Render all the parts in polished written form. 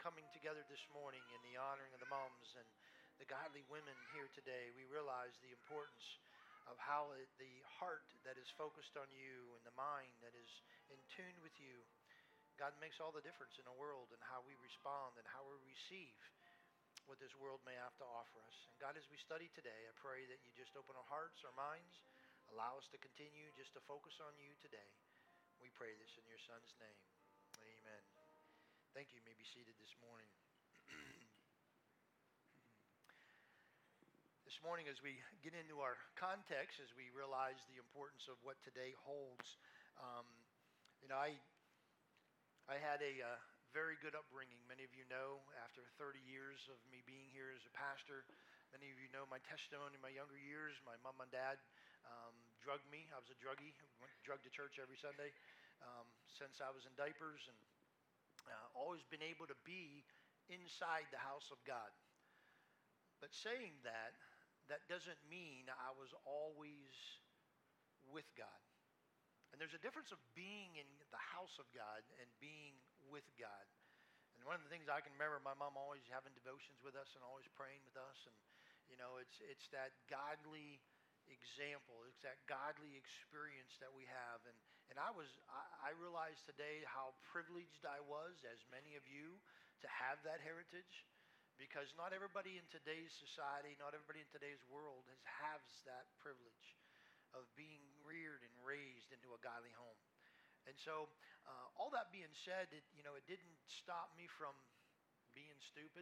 coming together this morning in the honoring of the moms and the godly women here today, we realize the importance of how the heart that is focused on you and the mind that is in tune with you, God makes all the difference in the world and how we respond and how we receive what this world may have to offer us. And God, as we study today, I pray that you just open our hearts, our minds, allow us to continue just to focus on you today. We pray this in your Son's name. Amen. Thank you. You may be seated this morning. This morning, as we get into our context, as we realize the importance of what today holds, I had a very good upbringing. Many of you know, after 30 years of me being here as a pastor, many of you know my testimony in my younger years. My mom and dad drugged me. I was a druggie. I went drugged to church every Sunday since I was in diapers, and always been able to be inside the house of God. But saying that doesn't mean I was always with God. And there's a difference of being in the house of God and being with God. And one of the things I can remember, my mom always having devotions with us and always praying with us. And, it's that godly example. It's that godly experience that we have. And I realized today how privileged I was, as many of you, to have that heritage. Because not everybody in today's society, not everybody in today's world has that privilege of being reared and raised into a godly home. And so all that being said, it didn't stop me from being stupid.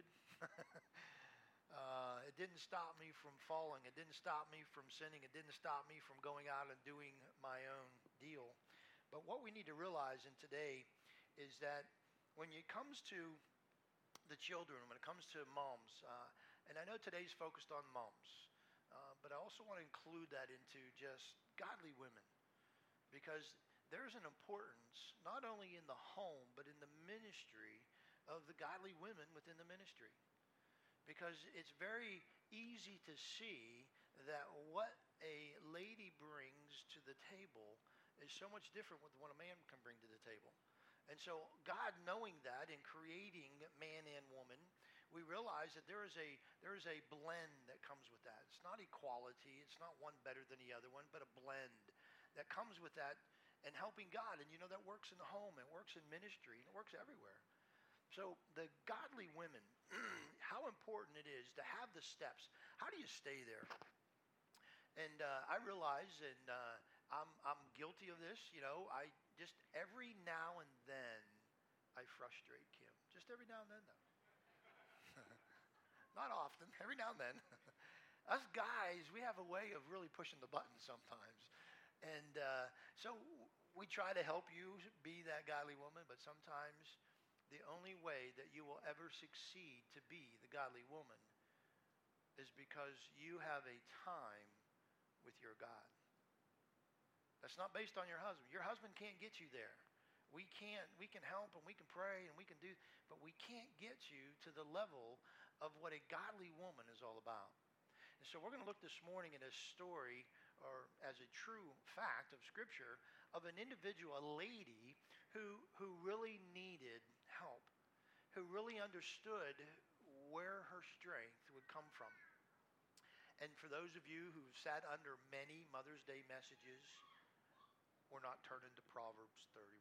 It didn't stop me from falling. It didn't stop me from sinning. It didn't stop me from going out and doing my own deal. But what we need to realize in today is that when it comes to the children, when it comes to moms, and I know today's focused on moms, but I also want to include that into just godly women, because there's an importance not only in the home but in the ministry of the godly women within the ministry, because it's very easy to see that what a lady brings to the table is so much different with what a man can bring to the table. And so God, knowing that and creating man and woman, we realize that there is a blend that comes with that. It's not equality. It's not one better than the other one, but a blend that comes with that and helping God. And that works in the home, it works in ministry, and it works everywhere. So the godly women, how important it is to have the steps. How do you stay there? And I realize, and I'm guilty of this, I just every now and then I frustrate Kim. Just every now and then, though. Not often, every now and then. Us guys, we have a way of really pushing the button sometimes. And so we try to help you be that godly woman, but sometimes the only way that you will ever succeed to be the godly woman is because you have a time with your God. That's not based on your husband. Your husband can't get you there. We can help and we can pray and we can do, but we can't get you to the level of what a godly woman is all about. And so we're going to look this morning at a story, or as a true fact of Scripture, of an individual, a lady who really needed help, who really understood where her strength would come from. And for those of you who've sat under many Mother's Day messages, we're not turning to Proverbs 31.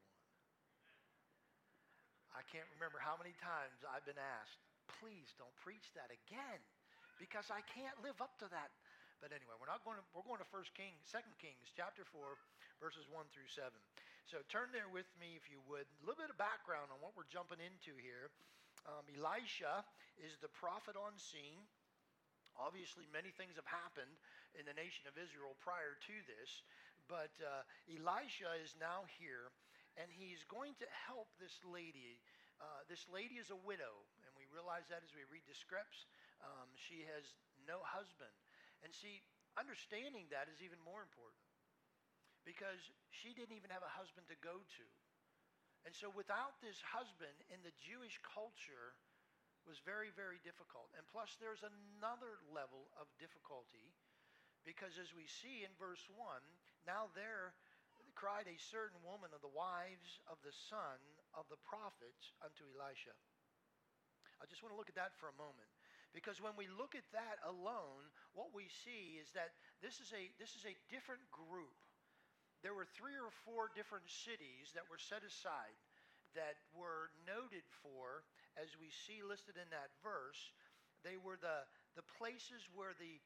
I can't remember how many times I've been asked, please don't preach that again, because I can't live up to that. But anyway, we're going to 2 Kings chapter 4, verses 1 through 7. So turn there with me if you would. A little bit of background on what we're jumping into here. Elisha is the prophet on scene. Obviously, many things have happened in the nation of Israel prior to this, but Elisha is now here, and he's going to help this lady. This lady is a widow, and we realize that as we read the scripts. She has no husband. And see, understanding that is even more important, because she didn't even have a husband to go to. And so without this husband in the Jewish culture, was very, very difficult. And plus there's another level of difficulty, because as we see in verse 1, now there cried a certain woman of the wives of the son of the prophets unto Elisha. I just want to look at that for a moment. Because when we look at that alone, what we see is that this is a different group. There were 3 or 4 different cities that were set aside that were noted for, as we see listed in that verse, they were the places where the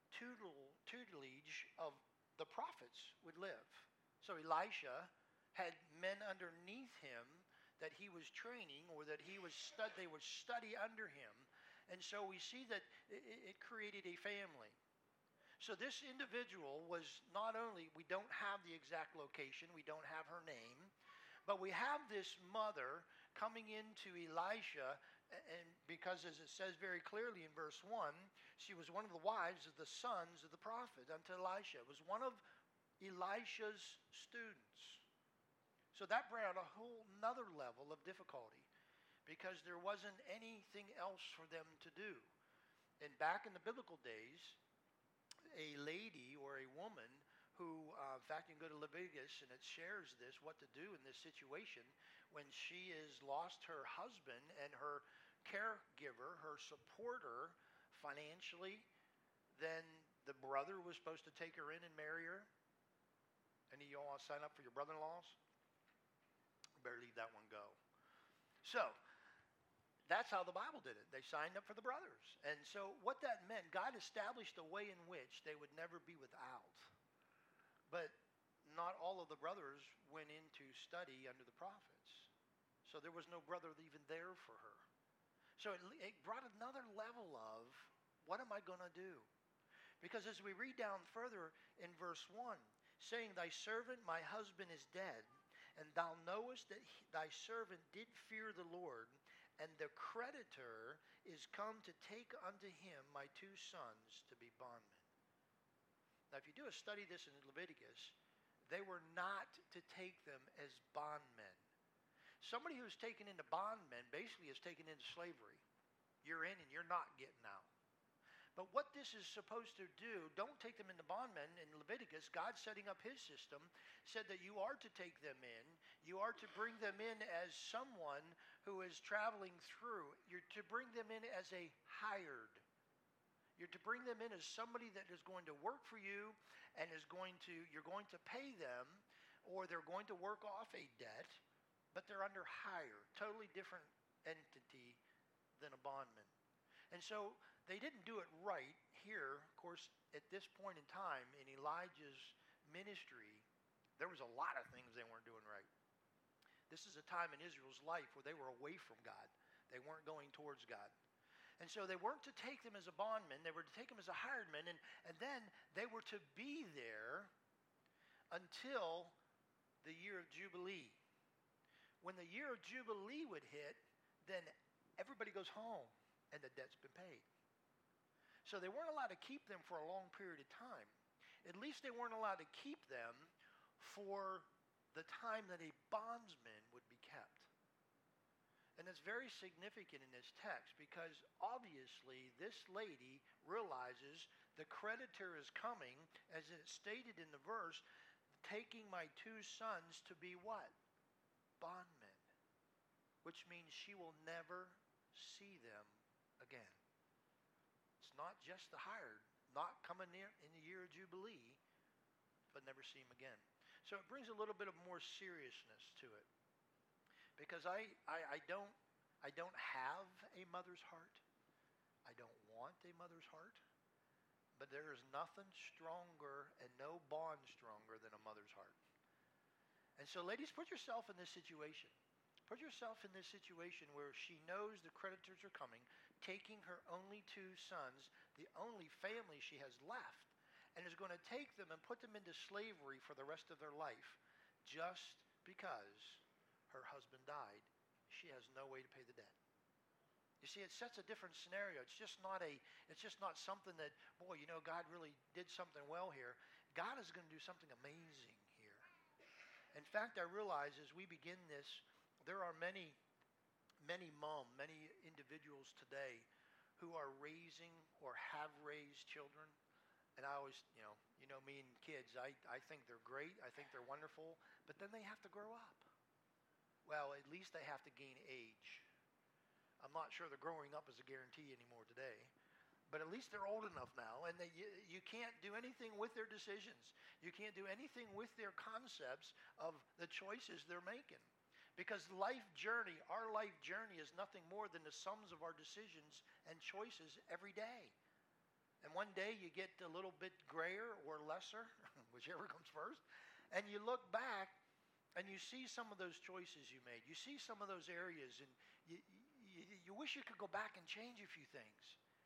tutelage of the prophets would live. So Elisha had men underneath him that he was training, or that they would study under him. And so we see that it created a family. So this individual was not only, we don't have the exact location, we don't have her name, but we have this mother coming into Elisha, and because as it says very clearly in verse 1, she was one of the wives of the sons of the prophet unto Elisha. It was one of Elisha's students. So that brought a whole nother level of difficulty, because there wasn't anything else for them to do. And back in the biblical days, a lady or a woman who, in fact, you can go to Leviticus and it shares this, what to do in this situation when she has lost her husband and her caregiver, her supporter financially. Then the brother was supposed to take her in and marry her. Any of y'all want to sign up for your brother-in-laws? Better leave that one go. So, that's how the Bible did it. They signed up for the brothers. And so what that meant, God established a way in which they would never be without. But not all of the brothers went in to study under the prophets. So there was no brother even there for her. So it brought another level of, what am I going to do? Because as we read down further in verse 1, saying, thy servant, my husband, is dead, and thou knowest that thy servant did fear the Lord, and the creditor is come to take unto him my 2 sons to be bondmen. Now, if you do a study this in Leviticus, they were not to take them as bondmen. Somebody who's taken into bondmen basically is taken into slavery. You're in and you're not getting out. But what this is supposed to do, don't take them into bondmen. In Leviticus, God setting up his system said that you are to take them in. You are to bring them in as someone who is traveling through. You're to bring them in as a hired. You're to bring them in as somebody that is going to work for you and you're going to pay them, or they're going to work off a debt, but they're under hire. Totally different entity than a bondman. And so they didn't do it right here. Of course, at this point in time in Elijah's ministry, there was a lot of things they weren't doing right. This is a time in Israel's life where they were away from God. They weren't going towards God. And so they weren't to take them as a bondman. They were to take them as a hired man. And then they were to be there until the year of Jubilee. When the year of Jubilee would hit, then everybody goes home and the debt's been paid. So they weren't allowed to keep them for a long period of time. At least they weren't allowed to keep them for the time that a bondsman would be kept. And it's very significant in this text, because obviously this lady realizes the creditor is coming, as it's stated in the verse, taking my 2 sons to be what? Bondmen. Which means she will never see them again. It's not just the hired, not coming near in the year of Jubilee, but never see him again. So it brings a little bit of more seriousness to it. Because I don't have a mother's heart. I don't want a mother's heart. But there is nothing stronger and no bond stronger than a mother's heart. And so ladies, put yourself in this situation. Put yourself in this situation where she knows the creditors are coming, taking her only 2 sons, the only family she has left, and is going to take them and put them into slavery for the rest of their life just because her husband died. She has no way to pay the debt. You see, it sets a different scenario. It's just not something that, boy, God really did something well here. God is going to do something amazing here. In fact, I realize as we begin this, there are many individuals today who are raising or have raised children. And I always, me and kids, I think they're great. I think they're wonderful. But then they have to grow up. Well, at least they have to gain age. I'm not sure the growing up is a guarantee anymore today. But at least they're old enough now, and you can't do anything with their decisions. You can't do anything with their concepts of the choices they're making. Because our life journey is nothing more than the sums of our decisions and choices every day. And one day you get a little bit grayer or lesser, whichever comes first, and you look back and you see some of those choices you made. You see some of those areas, and you wish you could go back and change a few things.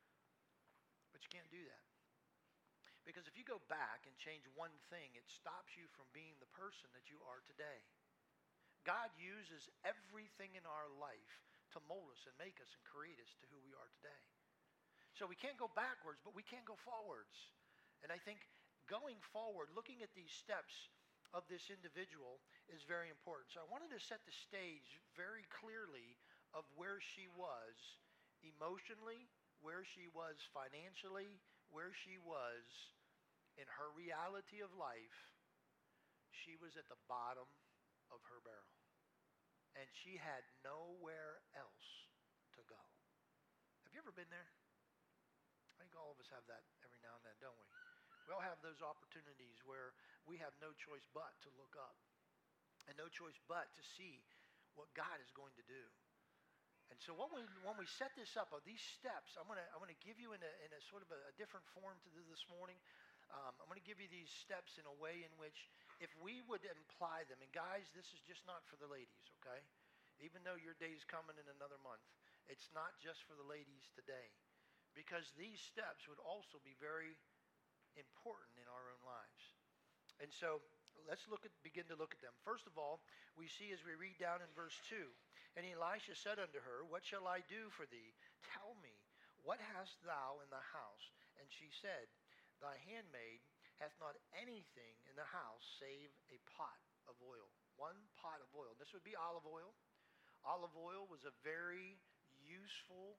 But you can't do that. Because if you go back and change one thing, it stops you from being the person that you are today. God uses everything in our life to mold us and make us and create us to who we are today. So we can't go backwards, but we can't go forwards. And I think going forward, looking at these steps of this individual is very important. So I wanted to set the stage very clearly of where she was emotionally, where she was financially, where she was in her reality of life. She was at the bottom of her barrel. And she had nowhere else to go. Have you ever been there? I think all of us have that every now and then, don't we? We all have those opportunities where we have no choice but to look up and no choice but to see what God is going to do. And so when we set this up, of these steps, I'm gonna give you in a sort of a different form to this morning. I'm going to give you these steps in a way in which if we would apply them, and guys, this is just not for the ladies, okay? Even though your day's coming in another month, it's not just for the ladies today. Because these steps would also be very important in our own lives. And so let's begin to look at them. First of all, we see as we read down in verse 2, and Elisha said unto her, What shall I do for thee? Tell me, what hast thou in the house? And she said, Thy handmaid hath not anything in the house save a pot of oil. One pot of oil. This would be olive oil. Olive oil was a very useful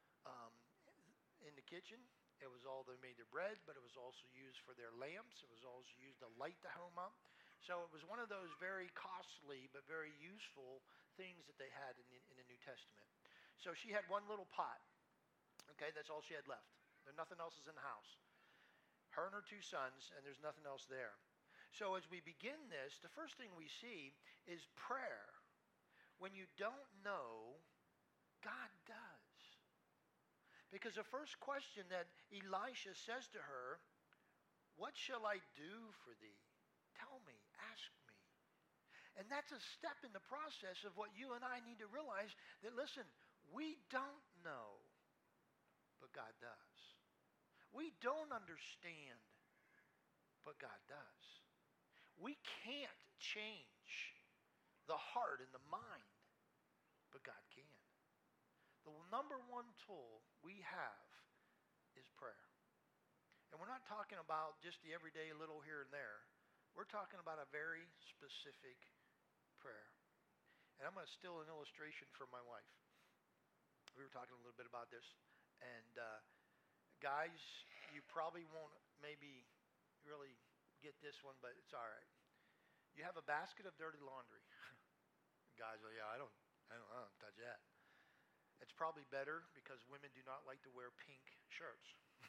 in the kitchen. It was all they made their bread, but it was also used for their lamps. It was also used to light the home up. So it was one of those very costly but very useful things that they had in the New Testament. So she had one little pot. Okay, that's all she had left. Nothing else is in the house. Her and her two sons, and there's nothing else there. So as we begin this, the first thing we see is prayer. When you don't know, God does. Because the first question that Elisha says to her, What shall I do for thee? Tell me, ask me. And that's a step in the process of what you and I need to realize that, listen, we don't know, but God does. We don't understand, but God does. We can't change the heart and the mind, but God can. The number one tool we have is prayer. And we're not talking about just the everyday little here and there. We're talking about a very specific prayer. And I'm going to steal an illustration from my wife. We were talking a little bit about this. And guys, you probably won't maybe really get this one, but it's all right. You have a basket of dirty laundry. Guys, well, yeah, I don't touch that. It's probably better because women do not like to wear pink shirts.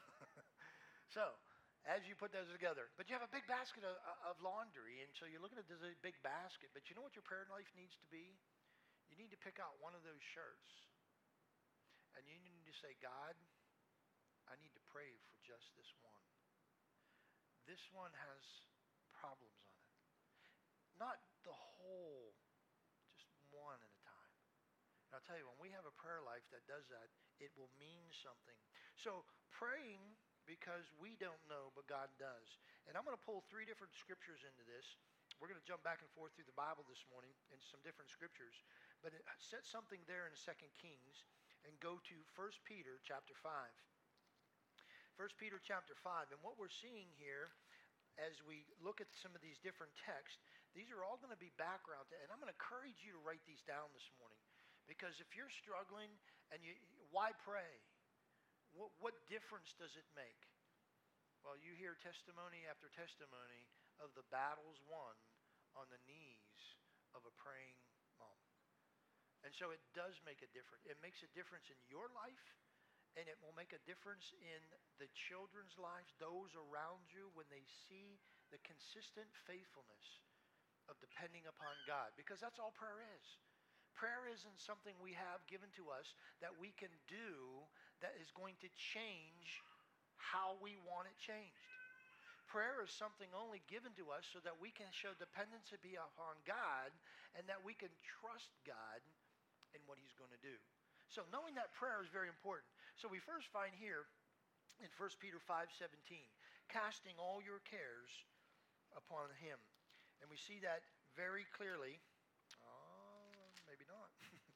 So, as you put those together, but you have a big basket of laundry, and so you're looking at this big basket, but you know what your prayer life needs to be? You need to pick out one of those shirts, and you need to say, God, I need to pray for just this one. This one has problems on it. Not the whole, just one at a time. And I'll tell you, when we have a prayer life that does that, it will mean something. So praying because we don't know, but God does. And I'm going to pull 3 different scriptures into this. We're going to jump back and forth through the Bible this morning in some different scriptures. But it set something there in 2 Kings and go to 1 Peter chapter 5. 1 Peter chapter 5. And what we're seeing here as we look at some of these different texts, these are all going to be background. And I'm going to encourage you to write these down this morning. Because if you're struggling, and why pray? What difference does it make? Well, you hear testimony after testimony of the battles won on the knees of a praying mom. And so it does make a difference. It makes a difference in your life, and it will make a difference in the children's lives, those around you, when they see the consistent faithfulness of depending upon God. Because that's all prayer is. Prayer isn't something we have given to us that we can do that is going to change how we want it changed. Prayer is something only given to us so that we can show dependency upon God and that we can trust God in what he's going to do. So knowing that prayer is very important. So we first find here in 1 Peter 5:17, casting all your cares upon him. And we see that very clearly. Maybe not.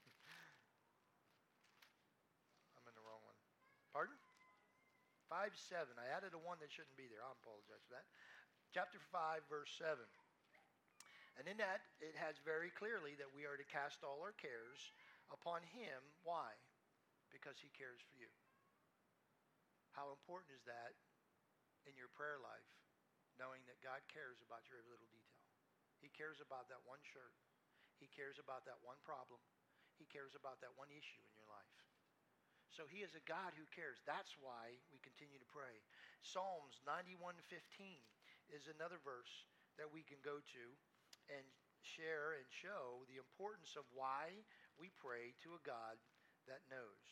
I'm in the wrong one. Pardon? 5:7. I added a one that shouldn't be there. I apologize for that. Chapter 5, verse 7. And in that, it has very clearly that we are to cast all our cares upon him. Why? Because he cares for you. How important is that in your prayer life, knowing that God cares about your every little detail? He cares about that one shirt. He cares about that one problem. He cares about that one issue in your life. So he is a God who cares. That's why we continue to pray. Psalms 91:15 is another verse that we can go to and share and show the importance of why we pray to a God that knows.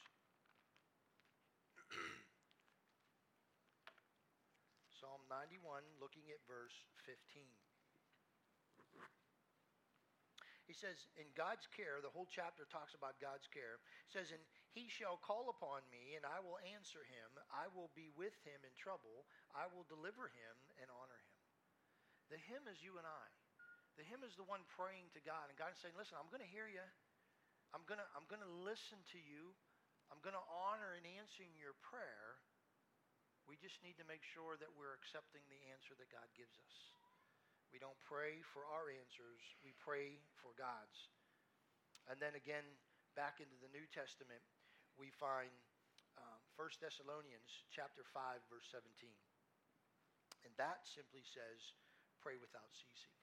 Psalm 91, looking at verse 15. He says, in God's care, the whole chapter talks about God's care. It says, and he shall call upon me, and I will answer him. I will be with him in trouble. I will deliver him and honor him. The him is you and I. The him is the one praying to God, and God is saying, listen, I'm going to hear you. I'm going to listen to you. I'm going to honor and answering your prayer. We just need to make sure that we're accepting the answer that God gives us. We don't pray for our answers. We pray for God's. And then again, back into the New Testament, we find 1 Thessalonians chapter 5, verse 17. And that simply says, pray without ceasing.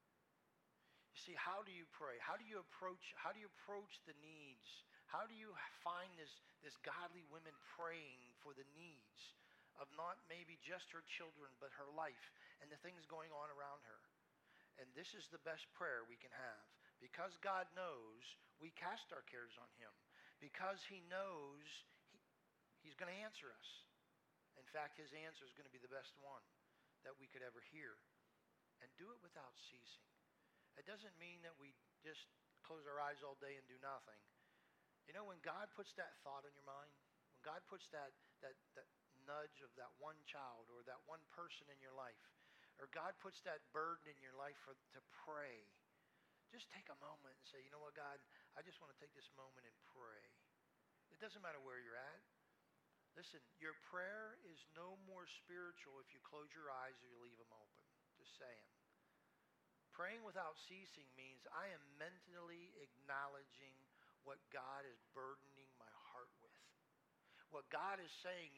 You see, how do you pray? How do you approach the needs? How do you find this godly woman praying for the needs of not maybe just her children, but her life and the things going on around her? And this is the best prayer we can have. Because God knows, we cast our cares on him. Because he knows, he's going to answer us. In fact, his answer is going to be the best one that we could ever hear. And do it without ceasing. It doesn't mean that we just close our eyes all day and do nothing. You know, when God puts that thought in your mind, when God puts that nudge of that one child or that one person in your life, or God puts that burden in your life to pray, just take a moment and say, you know what, God, I just want to take this moment and pray. It doesn't matter where you're at. Listen, your prayer is no more spiritual if you close your eyes or you leave them open. Just saying. Praying without ceasing means I am mentally acknowledging what God is burdening my heart with. What God is saying,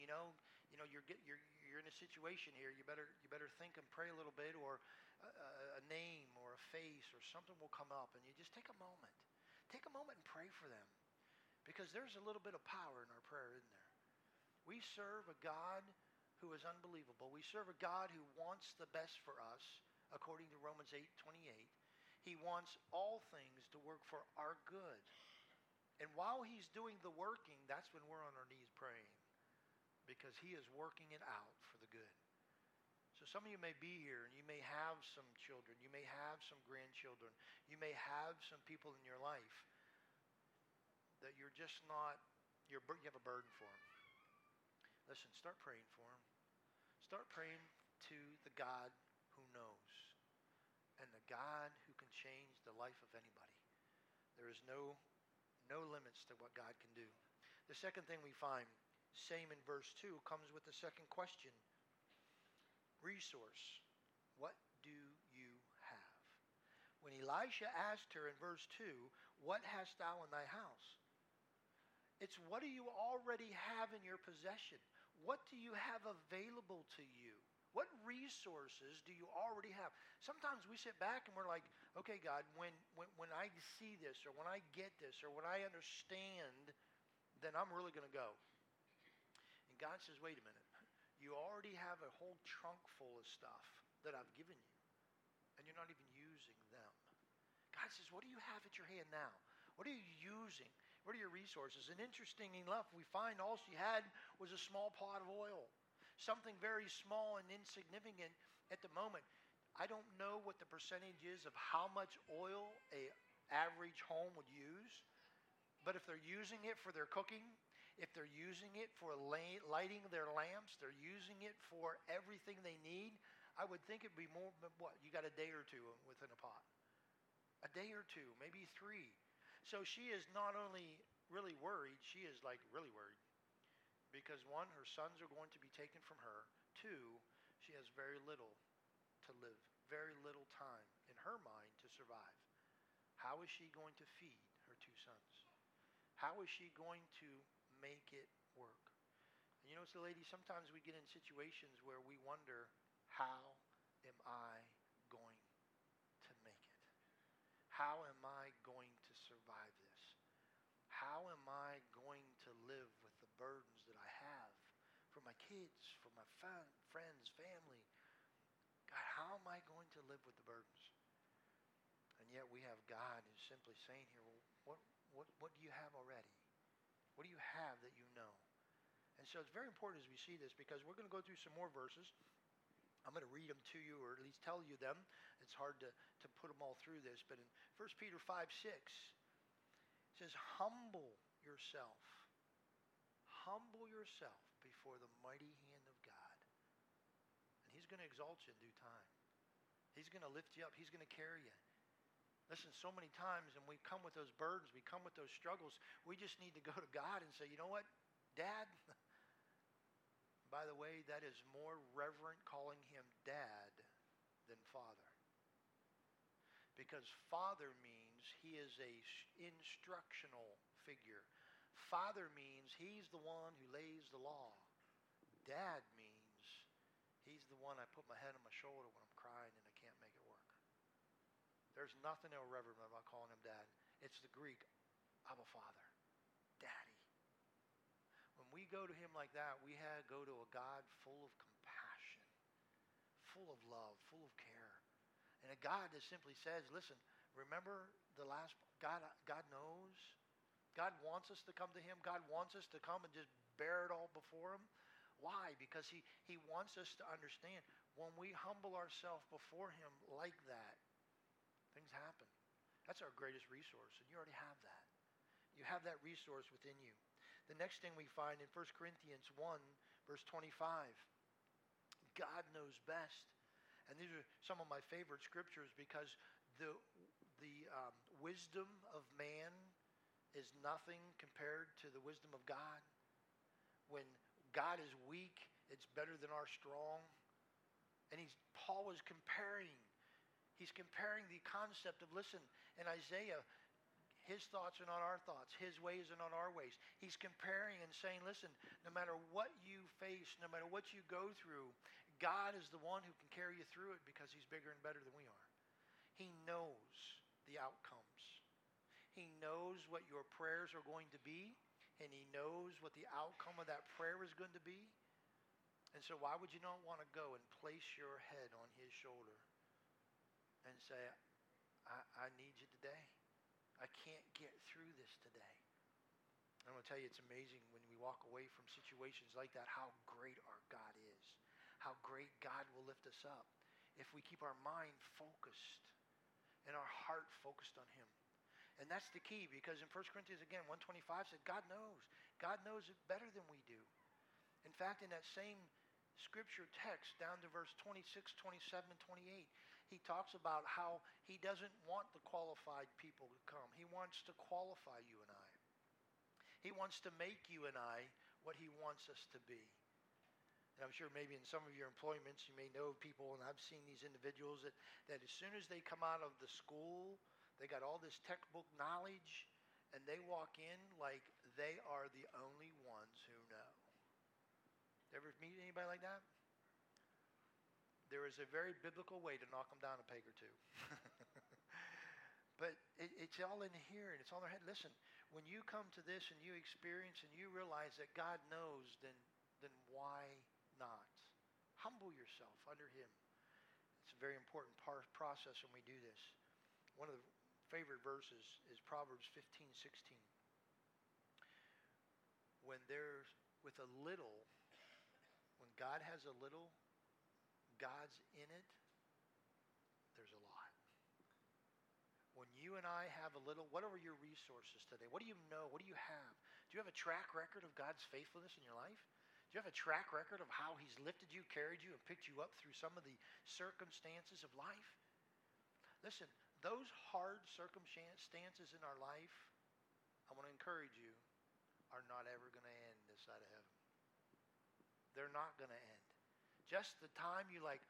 you're in a situation here. You better think and pray a little bit, or a name or a face or something will come up, and you just take a moment. Take a moment and pray for them, because there's a little bit of power in our prayer, isn't there? We serve a God who is unbelievable. We serve a God who wants the best for us, according to Romans 8:28. He wants all things to work for our good. And while he's doing the working, that's when we're on our knees praying, because he is working it out for the good. So some of you may be here and you may have some children. You may have some grandchildren. You may have some people in your life that you're just not, you have a burden for them. Listen, start praying for them. Start praying to the God who knows, and the God who can change the life of anybody. There is no limits to what God can do. The second thing we find, same in verse 2, comes with the second question. Resource. What do you have? When Elisha asked her in verse 2, what hast thou in thy house? It's what do you already have in your possession? What do you have available to you? What resources do you already have? Sometimes we sit back and we're like, okay, God, when I see this or when I get this or when I understand, then I'm really going to go. And God says, wait a minute. You already have a whole trunk full of stuff that I've given you, and you're not even using them. God says, what do you have at your hand now? What are you using? What are your resources? And interesting enough, we find all she had was a small pot of oil. Something very small and insignificant at the moment. I don't know what the percentage is of how much oil a average home would use, but if they're using it for their cooking, if they're using it for lighting their lamps, they're using it for everything they need, I would think it'd be more, what, you got a day or two within a pot. A day or two, maybe 3. So she is not only really worried, she is like really worried. Because 1, her sons are going to be taken from her. 2, she has very little to live, very little time in her mind to survive. How is she going to feed her 2 sons? How is she going to make it work? And you know, so ladies, sometimes we get in situations where we wonder, how am I going to make it? How am I going to survive this? How am I going to live with the burdens that I have for my kids, for my friends, family? God, how am I going to live with the burdens? And yet we have God who's simply saying here, well, what do you have already? What do you have that you know? And so it's very important as we see this, because we're going to go through some more verses. I'm going to read them to you, or at least tell you them. It's hard to put them all through this. But in 1 Peter 5:6, it says, humble yourself. Humble yourself before the mighty hand of God. And he's going to exalt you in due time. He's going to lift you up. He's going to carry you. Listen, so many times, and we come with those burdens, we come with those struggles, we just need to go to God and say, you know what, Dad? By the way, that is more reverent calling him Dad than Father. Because Father means he is a instructional figure. Father means he's the one who lays the law. Dad means he's the one I put my head on my shoulder when I'm crying and I can't make it work. There's nothing irreverent about calling him Dad. It's the Greek, Abba Father, Daddy. When we go to him like that, we go to a God full of compassion, full of love, full of care. And a God that simply says, listen, remember the last, God knows. God wants us to come to him. God wants us to come and just bear it all before him. Why? Because he wants us to understand when we humble ourselves before him like that, things happen. That's our greatest resource, and you already have that. You have that resource within you. The next thing we find in 1 Corinthians 1, verse 25, God knows best. And these are some of my favorite scriptures, because the wisdom of man is nothing compared to the wisdom of God. When God is weak, it's better than our strong. And Paul is comparing. He's comparing the concept of, listen, in Isaiah, his thoughts are not our thoughts. His ways are not our ways. He's comparing and saying, listen, no matter what you face, no matter what you go through, God is the one who can carry you through it, because he's bigger and better than we are. He knows the outcomes. He knows what your prayers are going to be, and he knows what the outcome of that prayer is going to be. And so why would you not want to go and place your head on his shoulder and say, I need you today. I can't get through this today. I'm going to tell you, it's amazing when we walk away from situations like that, how great our God is. How great God will lift us up if we keep our mind focused and our heart focused on him. And that's the key, because in 1 Corinthians, again, 1:25 said, God knows. God knows it better than we do. In fact, in that same scripture text, down to verse 26, 27, 28, he talks about how he doesn't want the qualified people to come. He wants to qualify you and I. He wants to make you and I what he wants us to be. And I'm sure maybe in some of your employments you may know people, and I've seen these individuals that as soon as they come out of the school, they got all this textbook knowledge, and they walk in like they are the only ones who know. Ever meet anybody like that? There is a very biblical way to knock them down a peg or two. But it's all in here and it's on their head. Listen, when you come to this and you experience and you realize that God knows, then why not? Humble yourself under Him. It's a very important process when we do this. One of the favorite verses is Proverbs 15:16. When there's with a little, when God has a little, God's in it, there's a lot. When you and I have a little, what are your resources today? What do you know? What do you have? Do you have a track record of God's faithfulness in your life? Do you have a track record of how He's lifted you, carried you, and picked you up through some of the circumstances of life? Listen, those hard circumstances in our life, I want to encourage you, are not ever going to end this side of heaven. They're not going to end. Just the time you like,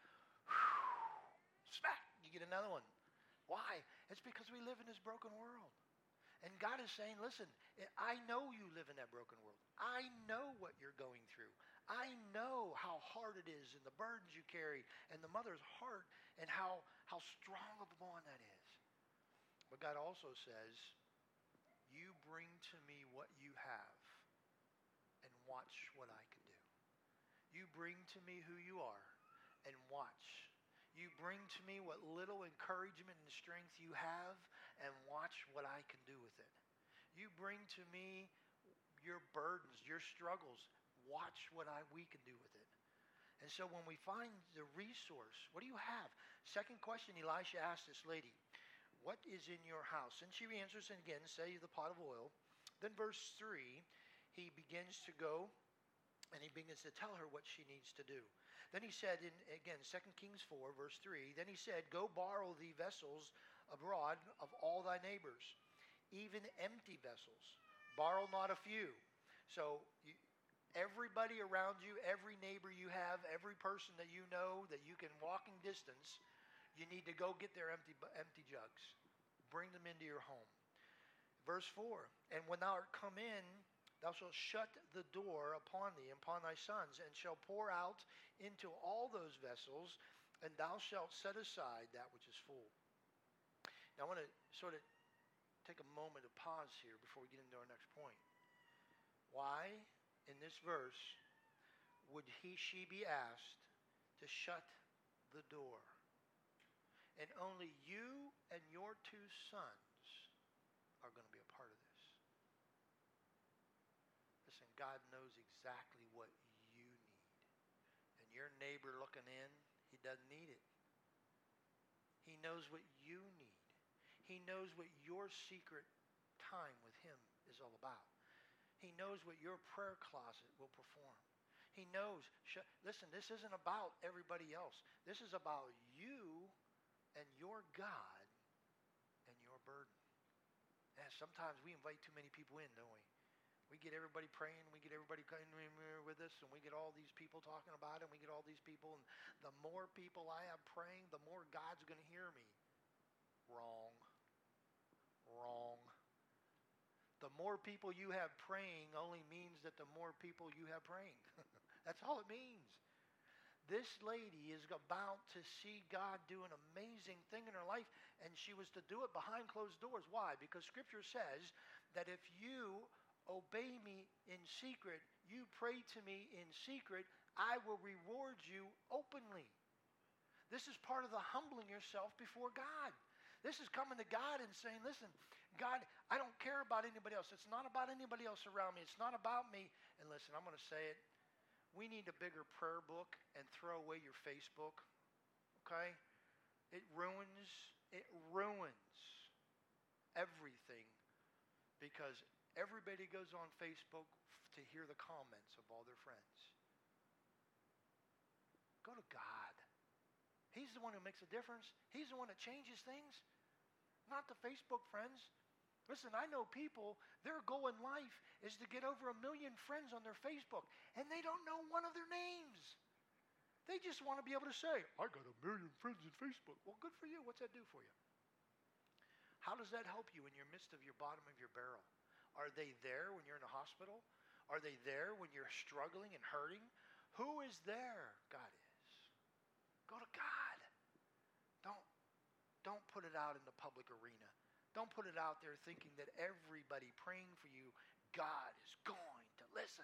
smack, you get another one. Why? It's because we live in this broken world. And God is saying, listen, I know you live in that broken world. I know what you're going through. I know how hard it is and the burdens you carry and the mother's heart and how strong of a bond that is. But God also says, you bring to me what you have and watch what I can do. You bring to me who you are and watch. You bring to me what little encouragement and strength you have and watch what I can do with it. You bring to me your burdens, your struggles. Watch what we can do with it. And so when we find the resource, what do you have? Second question Elisha asked this lady, what is in your house? And she answers, and again, say the pot of oil. Then verse 3, he begins to go and he begins to tell her what she needs to do. Then he said, again, 2 Kings 4, verse 3, then he said, go borrow thee vessels abroad of all thy neighbors, even empty vessels. Borrow not a few. So everybody around you, every neighbor you have, every person that you know that you can walking distance, you need to go get their empty jugs. Bring them into your home. Verse 4, and when thou art come in, thou shalt shut the door upon thee and upon thy sons, and shall pour out into all those vessels, and thou shalt set aside that which is full. Now I want to sort of take a moment to pause here before we get into our next point. Why, in this verse, would she be asked to shut the door? And only you and your two sons are going to be a part of this. Listen, God knows exactly what you need. And your neighbor looking in, he doesn't need it. He knows what you need. He knows what your secret time with Him is all about. He knows what your prayer closet will perform. He knows, listen, this isn't about everybody else. This is about you and your God and your burden. And sometimes we invite too many people in, don't we? We get everybody praying, we get everybody coming with us, and we get all these people talking about it, and we get all these people, and the more people I have praying, the more God's going to hear me. Wrong. Wrong. The more people you have praying only means that the more people you have praying. That's all it means. This lady is about to see God do an amazing thing in her life, and she was to do it behind closed doors. Why? Because Scripture says that if you obey me in secret, you pray to me in secret, I will reward you openly. This is part of the humbling yourself before God. This is coming to God and saying, listen, God, I don't care about anybody else. It's not about anybody else around me. It's not about me. And listen, I'm going to say it. We need a bigger prayer book and throw away your Facebook. Okay? It ruins everything because everybody goes on Facebook to hear the comments of all their friends. Go to God. He's the one who makes a difference. He's the one that changes things, not the Facebook friends. Listen, I know people, their goal in life is to get over 1 million friends on their Facebook, and they don't know one of their names. They just want to be able to say, I got 1 million friends on Facebook. Well, good for you. What's that do for you? How does that help you in your midst of your bottom of your barrel? Are they there when you're in the hospital? Are they there when you're struggling and hurting? Who is there? God is. Go to God. Don't, don't put it out in the public arena. Don't put it out there thinking that everybody praying for you, God is going to listen.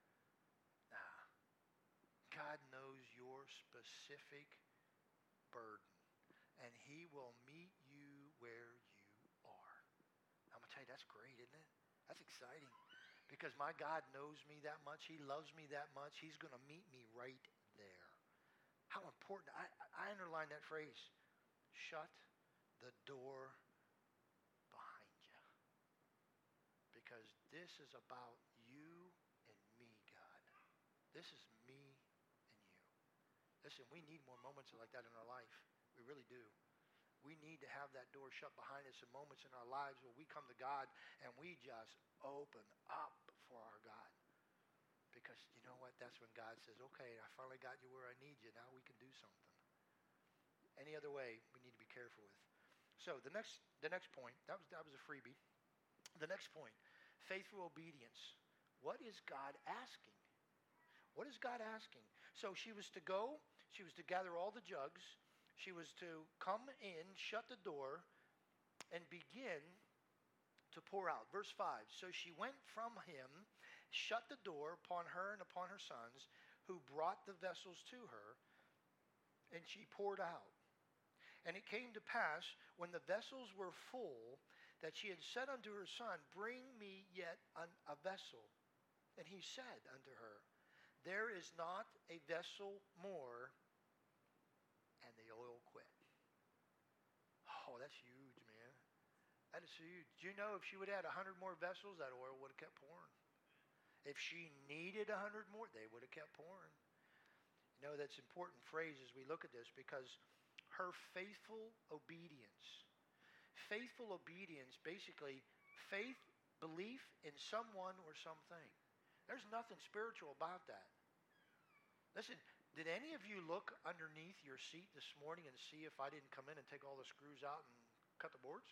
Nah. God knows your specific burden, and he will meet you where you are. I'm going to tell you, that's great, isn't it? That's exciting. Because my God knows me that much. He loves me that much. He's going to meet me right there. How important. I underline that phrase. Shut the door behind you. Because this is about you and me, God. This is me and you. Listen, we need more moments like that in our life. We really do. We need to have that door shut behind us in moments in our lives where we come to God and we just open up for our God. Because you know what? That's when God says, okay, I finally got you where I need you. Now we can do something. Any other way, we need to be careful with. So the next point, that was a freebie. The next point, faithful obedience. What is God asking? What is God asking? So she was to go. She was to gather all the jugs. She was to come in, shut the door, and begin to pour out. Verse 5, so she went from him, shut the door upon her and upon her sons, who brought the vessels to her, and she poured out. And it came to pass, when the vessels were full, that she had said unto her son, bring me yet a vessel. And he said unto her, there is not a vessel more, and the oil quit. Oh, that's huge, man. That is huge. Do you know if she would have had 100 more vessels, that oil would have kept pouring? If she needed 100 more, they would have kept pouring. You know, that's an important phrase as we look at this, because her faithful obedience. Faithful obedience, basically, faith, belief in someone or something. There's nothing spiritual about that. Listen, did any of you look underneath your seat this morning and see if I didn't come in and take all the screws out and cut the boards?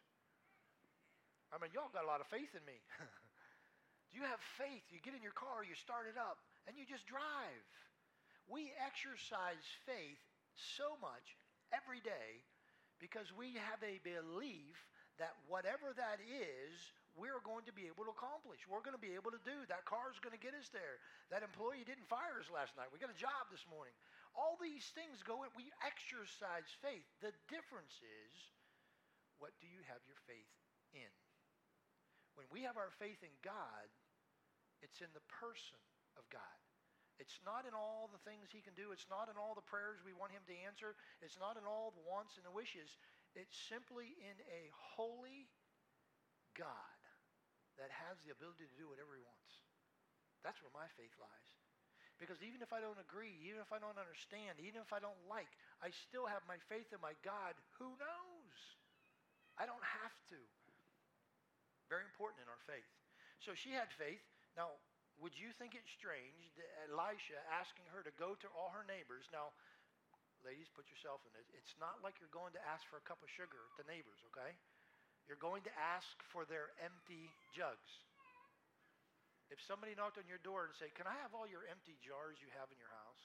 I mean, y'all got a lot of faith in me. Do you have faith? You get in your car, you start it up, and you just drive. We exercise faith so much every day because we have a belief that whatever that is, we're going to be able to accomplish. We're going to be able to do. That car is going to get us there. That employee didn't fire us last night. We got a job this morning. All these things go in. We exercise faith. The difference is, what do you have your faith in? When we have our faith in God, it's in the person of God. It's not in all the things he can do. It's not in all the prayers we want him to answer. It's not in all the wants and the wishes. It's simply in a holy God that has the ability to do whatever he wants. That's where my faith lies. Because even if I don't agree, even if I don't understand, even if I don't like, I still have my faith in my God who knows. I don't have to. Very important in our faith. So she had faith. Now, would you think it strange that Elisha asking her to go to all her neighbors? Now, ladies, put yourself in it. It's not like you're going to ask for a cup of sugar at the neighbors, okay? You're going to ask for their empty jugs. If somebody knocked on your door and said, can I have all your empty jars you have in your house?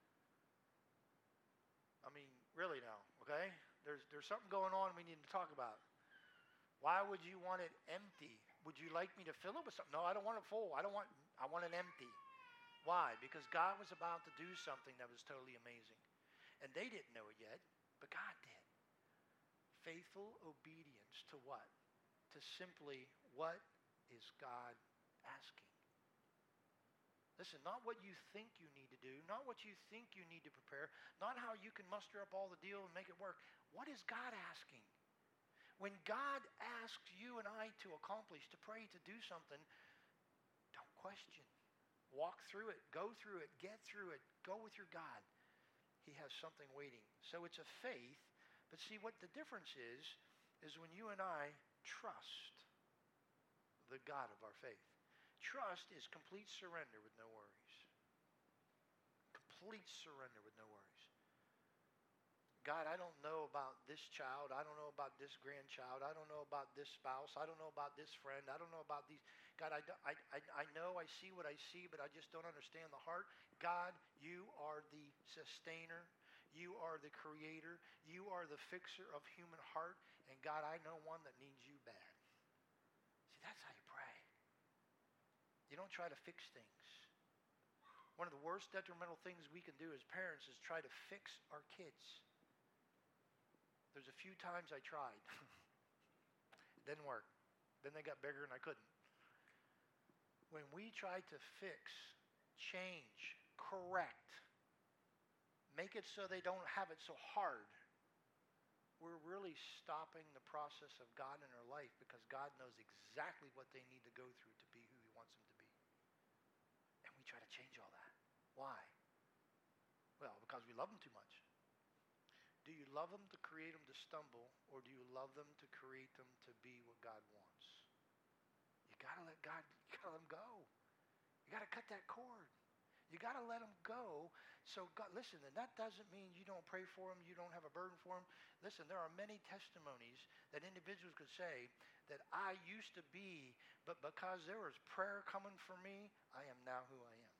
I mean, really now, okay? There's something going on we need to talk about. Why would you want it empty? Would you like me to fill it with something? No, I don't want it full. I want it empty. Why? Because God was about to do something that was totally amazing. And they didn't know it yet, but God did. Faithful obedience to what? To simply, what is God asking? Listen, not what you think you need to do, not what you think you need to prepare, not how you can muster up all the deal and make it work. What is God asking? When God asks you and I to accomplish, to pray, to do something, don't question. Walk through it, go through it, get through it, go with your God. He has something waiting. So it's a faith. But see, what the difference is when you and I trust the God of our faith. Trust is complete surrender with no worries. Complete surrender with no worries. God, I don't know about this child. I don't know about this grandchild. I don't know about this spouse. I don't know about this friend. I don't know about these. God, I know, I see what I see, but I just don't understand the heart. God, you are the sustainer. You are the creator. You are the fixer of human heart. And God, I know one that needs you bad. See, that's how you pray. You don't try to fix things. One of the worst detrimental things we can do as parents is try to fix our kids. There's a few times I tried. It didn't work. Then they got bigger and I couldn't. When we try to fix, change, correct, make it so they don't have it so hard, we're really stopping the process of God in their life, because God knows exactly what they need to go through to be who he wants them to be. And we try to change all that. Why? Well, because we love them too much. Do you love them to create them to stumble, or do you love them to create them to be what God wants? You got to let God, you got to let them go. You got to cut that cord. You got to let them go. So God, listen, and that doesn't mean you don't pray for them, you don't have a burden for them. Listen, there are many testimonies that individuals could say that I used to be, but because there was prayer coming for me, I am now who I am.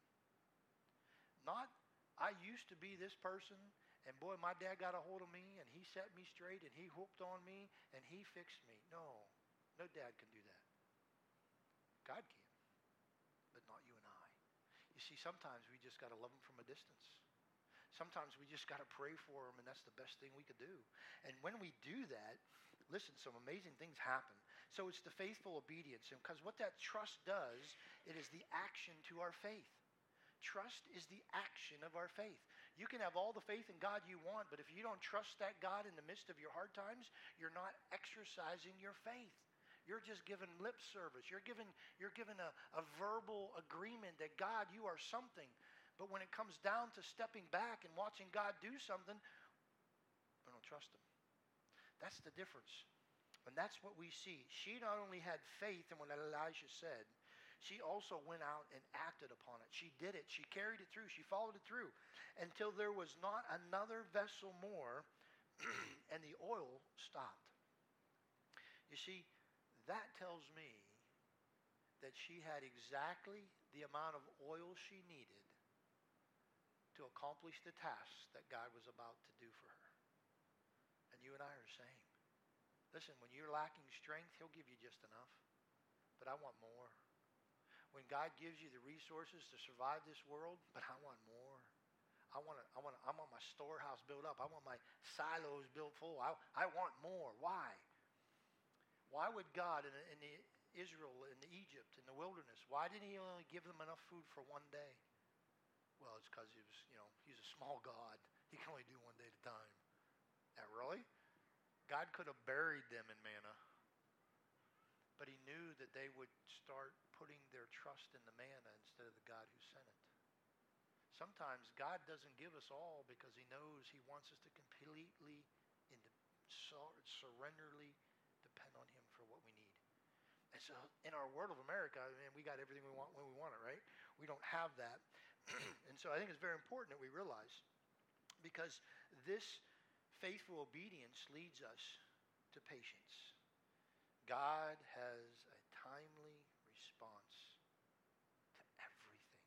Not, I used to be this person, and boy, my dad got a hold of me, and he set me straight, and he whooped on me, and he fixed me. No, no dad can do that. God can, but not you and I. You see, sometimes we just got to love them from a distance. Sometimes we just got to pray for them, and that's the best thing we could do. And when we do that, listen, some amazing things happen. So it's the faithful obedience. And because what that trust does, it is the action to our faith. Trust is the action of our faith. You can have all the faith in God you want, but if you don't trust that God in the midst of your hard times, you're not exercising your faith. You're just giving lip service. You're giving a verbal agreement that God, you are something. But when it comes down to stepping back and watching God do something, we don't trust him. That's the difference. And that's what we see. She not only had faith in what Elijah said, she also went out and acted upon it. She did it. She carried it through. She followed it through until there was not another vessel more and the oil stopped. You see, that tells me that she had exactly the amount of oil she needed to accomplish the task that God was about to do for her. And you and I are the same. Listen, when you're lacking strength, he'll give you just enough. But I want more. When God gives you the resources to survive this world, but I want more. I want my storehouse built up. I want my silos built full. I want more. Why? Why would God in Israel, in Egypt, in the wilderness, why didn't he only give them enough food for one day? Well, it's because he's a small God. He can only do one day at a time. That really? God could have buried them in manna. But he knew that they would start putting their trust in the manna instead of the God who sent it. Sometimes God doesn't give us all because he knows he wants us to completely, surrenderly depend on him for what we need. And so in our world of America, we got everything we want when we want it, right? We don't have that. And so I think it's very important that we realize, because this faithful obedience leads us to patience. God has a timely response to everything.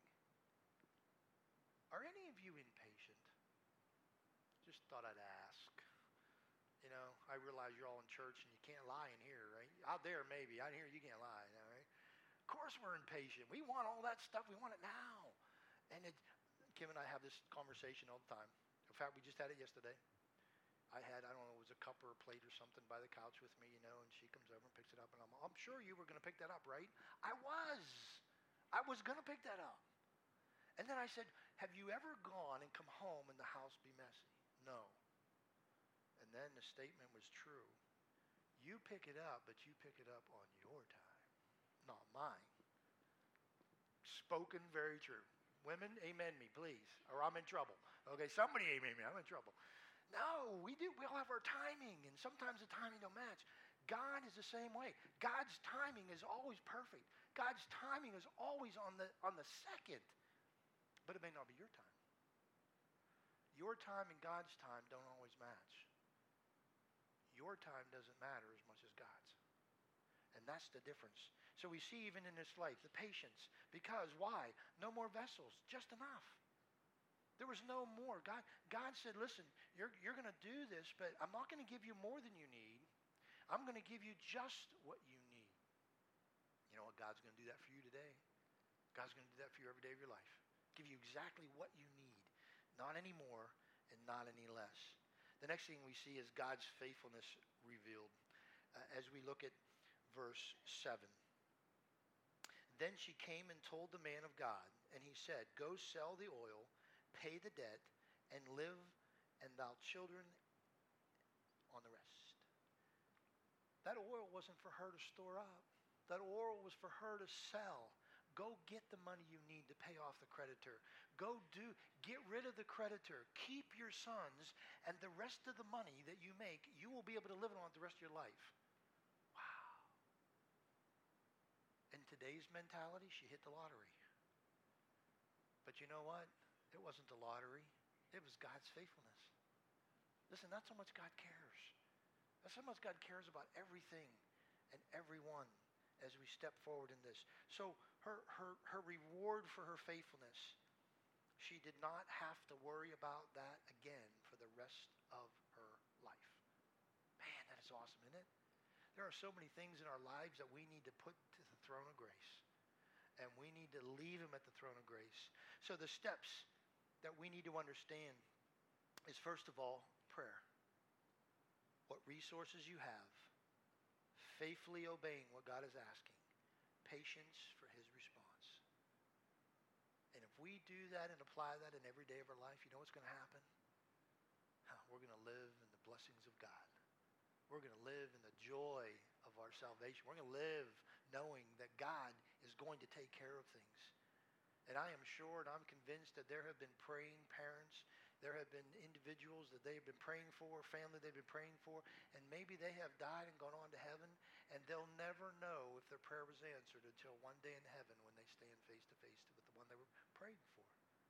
Are any of you impatient? Just thought I'd ask. I realize you're all in church and you can't lie in here, right? Out there, maybe. Out here, you can't lie, right? Of course we're impatient. We want all that stuff. We want it now. And Kim and I have this conversation all the time. In fact, we just had it yesterday. I don't know, it was a cup or a plate or something by the couch with me, and she comes over and picks it up, and I'm sure you were going to pick that up, right? I was going to pick that up. And then I said, have you ever gone and come home and the house be messy? No. And then the statement was true. You pick it up, but you pick it up on your time, not mine. Spoken very true. Women, amen me, please, or I'm in trouble. Okay, somebody amen me, I'm in trouble. No, we do. We all have our timing, and sometimes the timing don't match. God is the same way. God's timing is always perfect. God's timing is always on the second, but it may not be your time. Your time and God's time don't always match. Your time doesn't matter as much as God's. And that's the difference. So we see even in this life, the patience. Because why? No more vessels, just enough. There was no more. God said, listen, you're going to do this, but I'm not going to give you more than you need. I'm going to give you just what you need. You know what? God's going to do that for you today. God's going to do that for you every day of your life. Give you exactly what you need. Not any more and not any less. The next thing we see is God's faithfulness revealed. As we look at verse 7. Then she came and told the man of God, and he said, go sell the oil, pay the debt, and live, and thou children on the rest. That oil wasn't for her to store up. That oil was for her to sell. Go get the money you need to pay off the creditor. Get rid of the creditor. Keep your sons, and the rest of the money that you make, you will be able to live on the rest of your life. Wow. In today's mentality, she hit the lottery. But you know what? It wasn't the lottery. It was God's faithfulness. Listen, that's how much God cares. That's how much God cares about everything and everyone as we step forward in this. So her reward for her faithfulness, she did not have to worry about that again for the rest of her life. Man, that is awesome, isn't it? There are so many things in our lives that we need to put to the throne of grace. And we need to leave them at the throne of grace. So the steps that we need to understand is, first of all, prayer. What resources you have, faithfully obeying what God is asking, patience for his response. And if we do that and apply that in every day of our life, you know what's going to happen? We're going to live in the blessings of God. We're going to live in the joy of our salvation. We're going to live knowing that God is going to take care of things. And I am sure and I'm convinced that there have been praying parents. There have been individuals that they've been praying for, family they've been praying for, and maybe they have died and gone on to heaven, and they'll never know if their prayer was answered until one day in heaven when they stand face to face with the one they were praying for.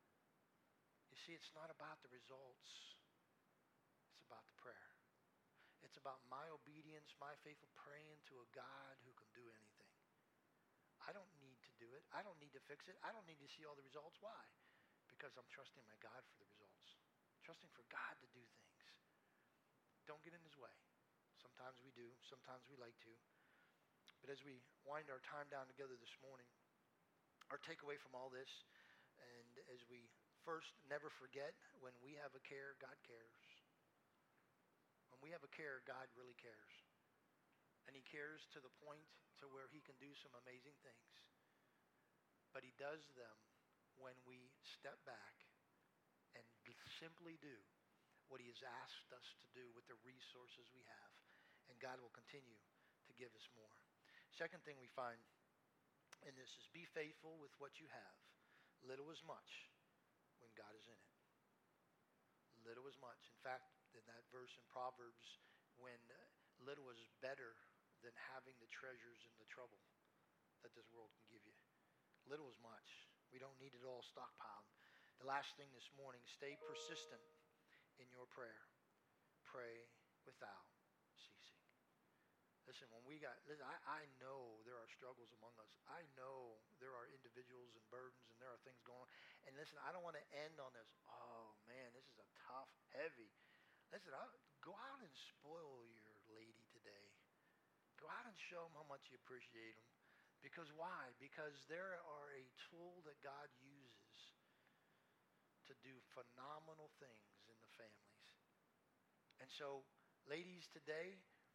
You see, it's not about the results. It's about the prayer. It's about my obedience, my faithful praying to a God who can do anything. I don't need to do it. I don't need to fix it. I don't need to see all the results. Why? Because I'm trusting my God for the results. Trusting for God to do things. Don't get in his way. Sometimes we do. Sometimes we like to. But as we wind our time down together this morning, our takeaway from all this, and as we first never forget, when we have a care, God cares. When we have a care, God really cares. And he cares to the point to where he can do some amazing things. But he does them when we step back and simply do what he has asked us to do with the resources we have. And God will continue to give us more. Second thing we find in this is be faithful with what you have. Little is much when God is in it. Little is much. In fact, in that verse in Proverbs, when little is better than having the treasures and the trouble that this world can give you. Little is much. We don't need it all stockpiled. The last thing this morning, stay persistent in your prayer. Pray without ceasing. Listen, I know there are struggles among us. I know there are individuals and burdens and there are things going on. And listen, I don't want to end on this. Oh man, this is a tough, heavy. Listen, go out and spoil your lady today. Go out and show them how much you appreciate them. Because why? Because there are a tool that God uses to do phenomenal things in the families. And so, ladies, today,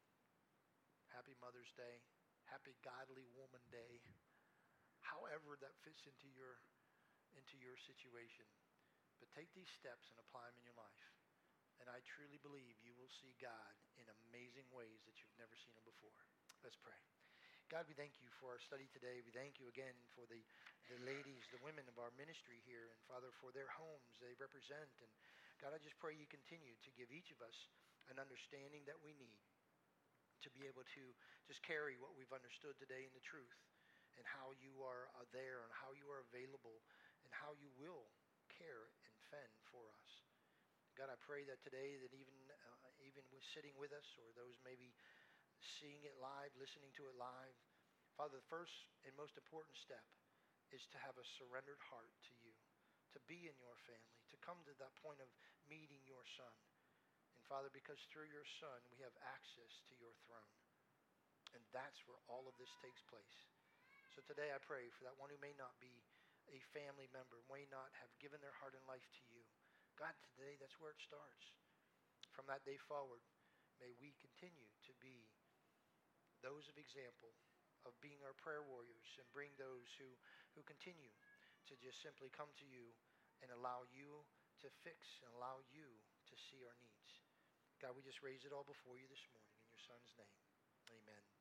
happy Mother's Day. Happy Godly Woman Day. However that fits into your situation. But take these steps and apply them in your life. And I truly believe you will see God in amazing ways that you've never seen him before. Let's pray. God, we thank you for our study today. We thank you again for the ladies, the women of our ministry here, and Father, for their homes they represent. And God, I just pray you continue to give each of us an understanding that we need to be able to just carry what we've understood today in the truth, and how you are there, and how you are available, and how you will care and fend for us. God, I pray that today that even with sitting with us, or those maybe seeing it live, listening to it live, Father, the first and most important step is to have a surrendered heart to you, to be in your family, to come to that point of meeting your Son. And Father, because through your Son, we have access to your throne. And that's where all of this takes place. So today I pray for that one who may not be a family member, may not have given their heart and life to you. God, today that's where it starts. From that day forward, may we continue to be those of example of being our prayer warriors and bring those who continue to just simply come to you and allow you to fix and allow you to see our needs. God, we just raise it all before you this morning in your Son's name. Amen.